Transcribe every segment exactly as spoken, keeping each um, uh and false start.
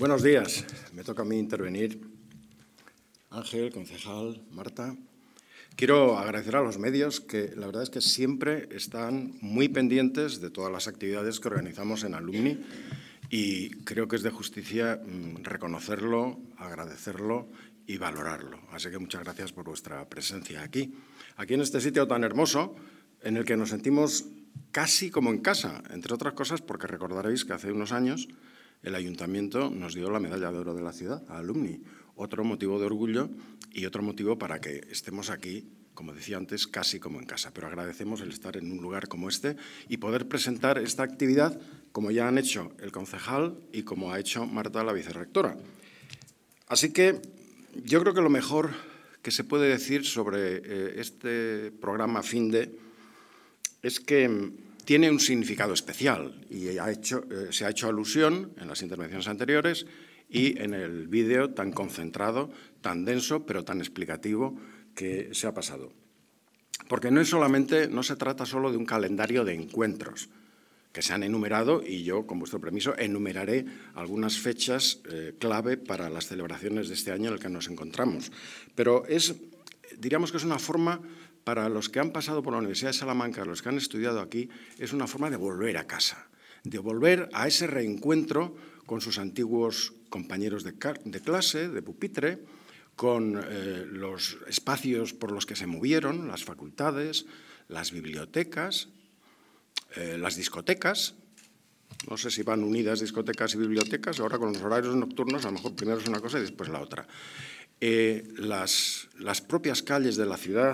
Buenos días. Me toca a mí intervenir. Ángel, concejal, Marta. Quiero agradecer a los medios que la verdad es que siempre están muy pendientes de todas las actividades que organizamos en Alumni y creo que es de justicia reconocerlo, agradecerlo y valorarlo. Así que muchas gracias por vuestra presencia aquí. Aquí en este sitio tan hermoso en el que nos sentimos casi como en casa, entre otras cosas porque recordaréis que hace unos años el Ayuntamiento nos dio la medalla de oro de la ciudad a Alumni. Otro motivo de orgullo y otro motivo para que estemos aquí, como decía antes, casi como en casa. Pero agradecemos el estar en un lugar como este y poder presentar esta actividad como ya han hecho el concejal y como ha hecho Marta, la vicerrectora. Así que yo creo que lo mejor que se puede decir sobre eh, este programa Finde es que tiene un significado especial y ha hecho, eh, se ha hecho alusión en las intervenciones anteriores y en el vídeo tan concentrado, tan denso, pero tan explicativo que se ha pasado. Porque no es solamente, no se trata solo de un calendario de encuentros que se han enumerado y yo, con vuestro permiso, enumeraré algunas fechas eh, clave para las celebraciones de este año en el que nos encontramos. Pero es, diríamos que es una forma, para los que han pasado por la Universidad de Salamanca, los que han estudiado aquí, es una forma de volver a casa, de volver a ese reencuentro con sus antiguos compañeros de, de clase, de pupitre, con eh, los espacios por los que se movieron, las facultades, las bibliotecas, eh, las discotecas. No sé si van unidas discotecas y bibliotecas, ahora con los horarios nocturnos, a lo mejor primero es una cosa y después la otra. Eh, las, las propias calles de la ciudad,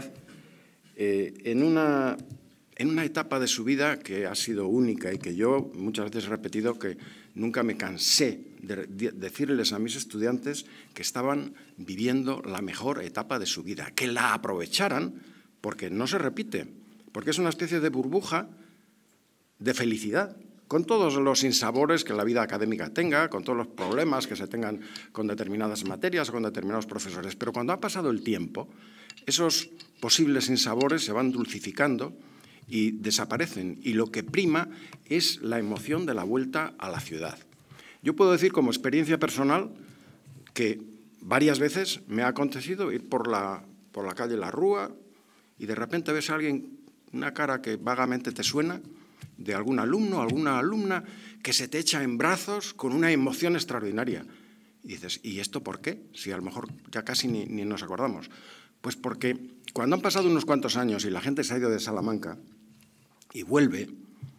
eh, en una... en una etapa de su vida que ha sido única y que yo muchas veces he repetido que nunca me cansé de decirles a mis estudiantes que estaban viviendo la mejor etapa de su vida, que la aprovecharan porque no se repite, porque es una especie de burbuja de felicidad, con todos los sinsabores que la vida académica tenga, con todos los problemas que se tengan con determinadas materias o con determinados profesores. Pero cuando ha pasado el tiempo, esos posibles sinsabores se van dulcificando y desaparecen, y lo que prima es la emoción de la vuelta a la ciudad. Yo puedo decir como experiencia personal que varias veces me ha acontecido ir por la, por la calle La Rúa y de repente ves a alguien, una cara que vagamente te suena, de algún alumno, alguna alumna, que se te echa en brazos con una emoción extraordinaria. Y dices, ¿y esto por qué? Si a lo mejor ya casi ni, ni nos acordamos. Pues porque cuando han pasado unos cuantos años y la gente se ha ido de Salamanca y vuelve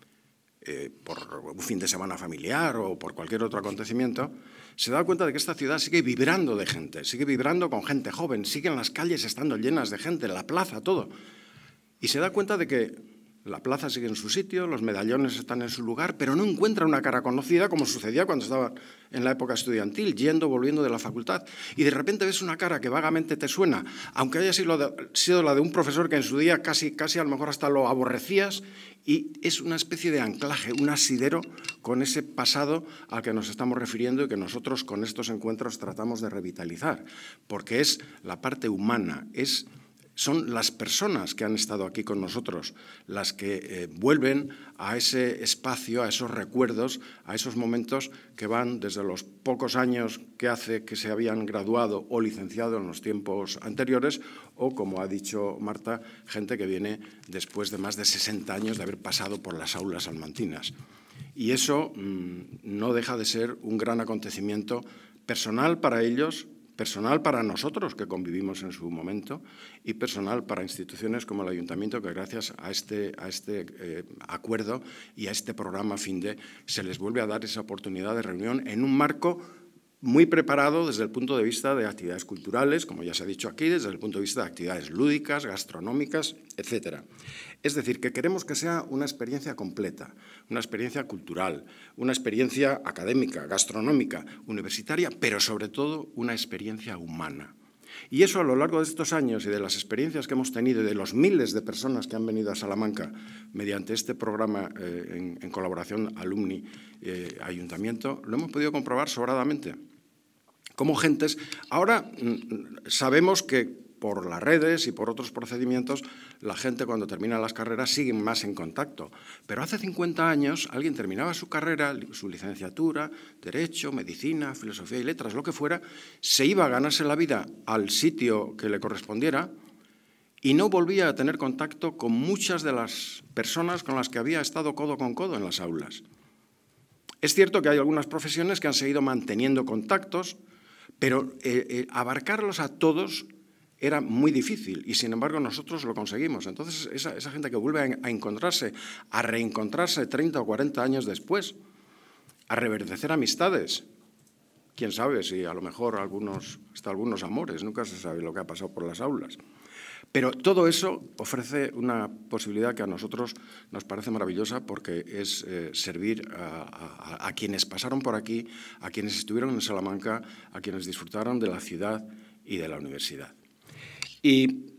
eh, por un fin de semana familiar o por cualquier otro acontecimiento, se da cuenta de que esta ciudad sigue vibrando de gente, sigue vibrando con gente joven, siguen las calles estando llenas de gente, la plaza, todo. Y se da cuenta de que la plaza sigue en su sitio, los medallones están en su lugar, pero no encuentra una cara conocida como sucedía cuando estaba en la época estudiantil, yendo, volviendo de la facultad. Y de repente ves una cara que vagamente te suena, aunque haya sido, de, sido la de un profesor que en su día casi, casi a lo mejor hasta lo aborrecías, y es una especie de anclaje, un asidero con ese pasado al que nos estamos refiriendo y que nosotros con estos encuentros tratamos de revitalizar, porque es la parte humana, es... Son las personas que han estado aquí con nosotros las que eh, vuelven a ese espacio, a esos recuerdos, a esos momentos que van desde los pocos años que hace que se habían graduado o licenciado en los tiempos anteriores o, como ha dicho Marta, gente que viene después de más de sesenta años de haber pasado por las aulas salmantinas. Y eso mmm, no deja de ser un gran acontecimiento personal para ellos, personal para nosotros que convivimos en su momento y personal para instituciones como el Ayuntamiento que gracias a este, a este eh, acuerdo y a este programa Finde se les vuelve a dar esa oportunidad de reunión en un marco muy preparado desde el punto de vista de actividades culturales, como ya se ha dicho aquí, desde el punto de vista de actividades lúdicas, gastronómicas, etcétera. Es decir, que queremos que sea una experiencia completa, una experiencia cultural, una experiencia académica, gastronómica, universitaria, pero sobre todo una experiencia humana. Y eso a lo largo de estos años y de las experiencias que hemos tenido y de los miles de personas que han venido a Salamanca mediante este programa eh, en, en colaboración Alumni-Ayuntamiento, eh, lo hemos podido comprobar sobradamente. Como gentes, ahora sabemos que por las redes y por otros procedimientos, la gente cuando termina las carreras sigue más en contacto. Pero hace cincuenta años alguien terminaba su carrera, su licenciatura, Derecho, Medicina, Filosofía y Letras, lo que fuera, se iba a ganarse la vida al sitio que le correspondiera y no volvía a tener contacto con muchas de las personas con las que había estado codo con codo en las aulas. Es cierto que hay algunas profesiones que han seguido manteniendo contactos, pero eh, eh, abarcarlos a todos era muy difícil y, sin embargo, nosotros lo conseguimos. Entonces, esa, esa gente que vuelve a, a encontrarse, a reencontrarse treinta o cuarenta años después, a reverdecer amistades, quién sabe si a lo mejor algunos, hasta algunos amores, nunca se sabe lo que ha pasado por las aulas. Pero todo eso ofrece una posibilidad que a nosotros nos parece maravillosa porque es eh, servir a, a, a quienes pasaron por aquí, a quienes estuvieron en Salamanca, a quienes disfrutaron de la ciudad y de la universidad. Y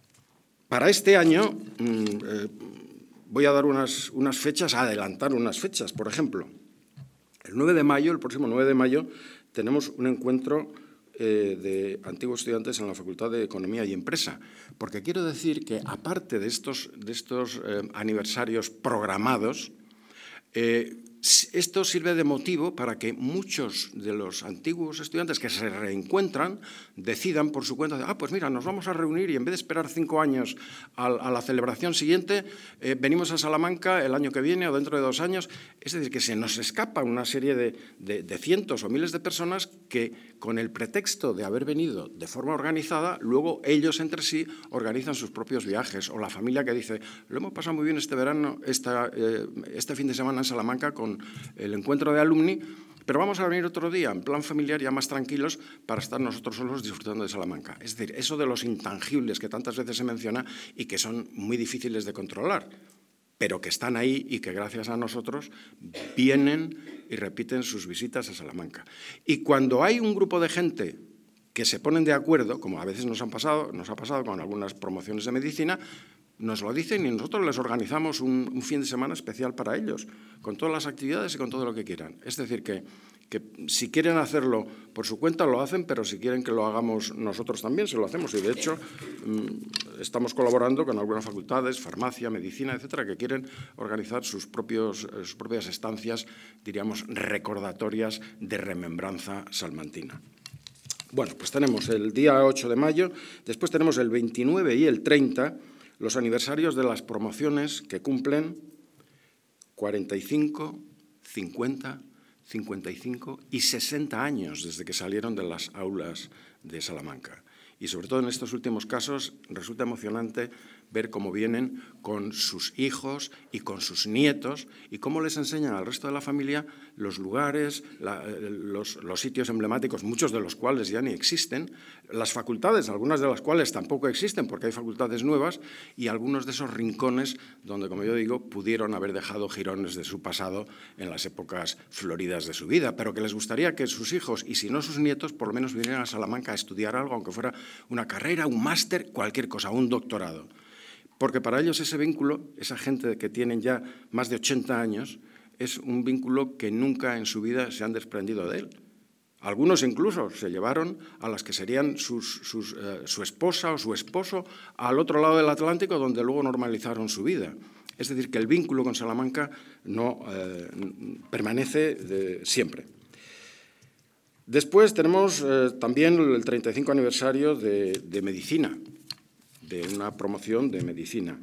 para este año mmm, eh, voy a dar unas, unas fechas, a adelantar unas fechas. Por ejemplo, el nueve de mayo, el próximo nueve de mayo, tenemos un encuentro Eh, de antiguos estudiantes en la Facultad de Economía y Empresa, porque quiero decir que, aparte de estos, de estos eh, aniversarios programados, eh, esto sirve de motivo para que muchos de los antiguos estudiantes que se reencuentran decidan por su cuenta, de, ah, pues mira, nos vamos a reunir y en vez de esperar cinco años a, a la celebración siguiente, eh, venimos a Salamanca el año que viene o dentro de dos años. Es decir, que se nos escapa una serie de, de, de cientos o miles de personas que, con el pretexto de haber venido de forma organizada, luego ellos entre sí organizan sus propios viajes. O la familia que dice, lo hemos pasado muy bien este verano, esta, eh, este fin de semana en Salamanca con el encuentro de alumni, pero vamos a venir otro día en plan familiar ya más tranquilos para estar nosotros solos disfrutando de Salamanca. Es decir, eso de los intangibles que tantas veces se menciona y que son muy difíciles de controlar, pero que están ahí y que gracias a nosotros vienen y repiten sus visitas a Salamanca. Y cuando hay un grupo de gente que se ponen de acuerdo, como a veces nos, han pasado, nos ha pasado con algunas promociones de medicina, nos lo dicen y nosotros les organizamos un, un fin de semana especial para ellos, con todas las actividades y con todo lo que quieran. Es decir, que, que si quieren hacerlo por su cuenta lo hacen, pero si quieren que lo hagamos nosotros también, se lo hacemos. Y de hecho, mmm, estamos colaborando con algunas facultades, farmacia, medicina, etcétera, que quieren organizar sus, propios, sus propias estancias, diríamos, recordatorias de remembranza salmantina. Bueno, pues tenemos el día ocho de mayo, después tenemos el veintinueve y el treinta, los aniversarios de las promociones que cumplen cuarenta y cinco, cincuenta, cincuenta y cinco y sesenta años desde que salieron de las aulas de Salamanca. Y sobre todo en estos últimos casos resulta emocionante ver cómo vienen con sus hijos y con sus nietos y cómo les enseñan al resto de la familia los lugares, la, los, los sitios emblemáticos, muchos de los cuales ya ni existen, las facultades, algunas de las cuales tampoco existen porque hay facultades nuevas, y algunos de esos rincones donde, como yo digo, pudieron haber dejado jirones de su pasado en las épocas floridas de su vida, pero que les gustaría que sus hijos, y si no sus nietos, por lo menos vinieran a Salamanca a estudiar algo, aunque fuera una carrera, un máster, cualquier cosa, un doctorado. Porque para ellos ese vínculo, esa gente que tienen ya más de ochenta años, es un vínculo que nunca en su vida se han desprendido de él. Algunos incluso se llevaron a las que serían sus, sus, eh, su esposa o su esposo al otro lado del Atlántico, donde luego normalizaron su vida. Es decir, que el vínculo con Salamanca no eh, permanece de, siempre. Después tenemos eh, también el treinta y cinco aniversario de, de medicina, de una promoción de medicina.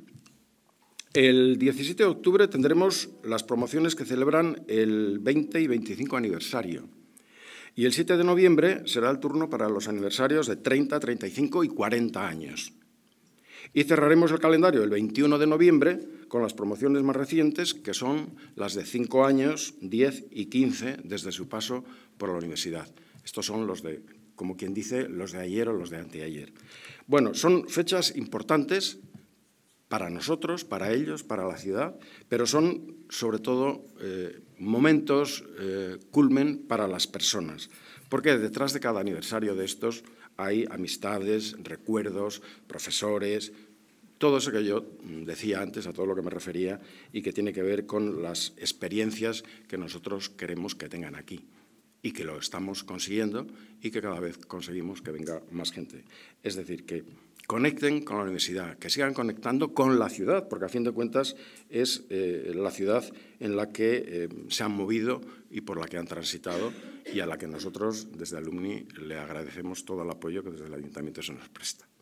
El diecisiete de octubre tendremos las promociones que celebran el veinte y veinticinco aniversario. Y el siete de noviembre será el turno para los aniversarios de treinta, treinta y cinco y cuarenta años. Y cerraremos el calendario el veintiuno de noviembre con las promociones más recientes, que son las de cinco años, diez y quince desde su paso por la universidad. Estos son los de, como quien dice, los de ayer o los de anteayer. Bueno, son fechas importantes para nosotros, para ellos, para la ciudad, pero son, sobre todo, eh, momentos eh, culmen para las personas, porque detrás de cada aniversario de estos hay amistades, recuerdos, profesores, todo eso que yo decía antes, a todo lo que me refería, y que tiene que ver con las experiencias que nosotros queremos que tengan aquí, y que lo estamos consiguiendo y que cada vez conseguimos que venga más gente. Es decir, que conecten con la universidad, que sigan conectando con la ciudad, porque a fin de cuentas es eh, la ciudad en la que eh, se han movido y por la que han transitado y a la que nosotros desde Alumni le agradecemos todo el apoyo que desde el Ayuntamiento se nos presta.